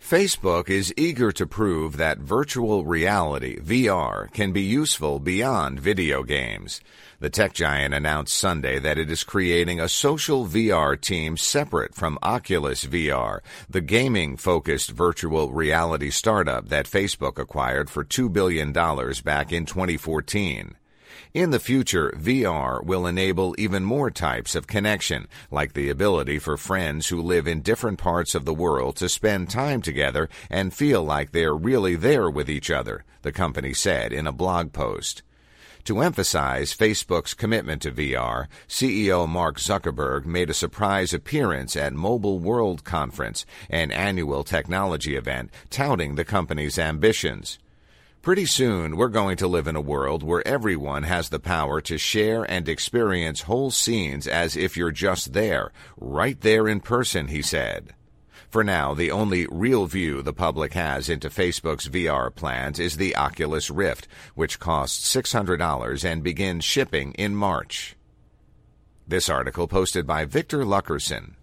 Facebook is eager to prove that virtual reality, VR, can be useful beyond video games. The tech giant announced Sunday that it is creating a social VR team separate from Oculus VR, the gaming-focused virtual reality startup that Facebook acquired for $2 billion back in 2014. In the future, VR will enable even more types of connection, like the ability for friends who live in different parts of the world to spend time together and feel like they're really there with each other, the company said in a blog post. To emphasize Facebook's commitment to VR, CEO Mark Zuckerberg made a surprise appearance at Mobile World Conference, an annual technology event touting the company's ambitions. Pretty soon, we're going to live in a world where everyone has the power to share and experience whole scenes as if you're just there, right there in person, he said. For now, the only real view the public has into Facebook's VR plans is the Oculus Rift, which costs $600 and begins shipping in March. This article posted by Victor Luckerson.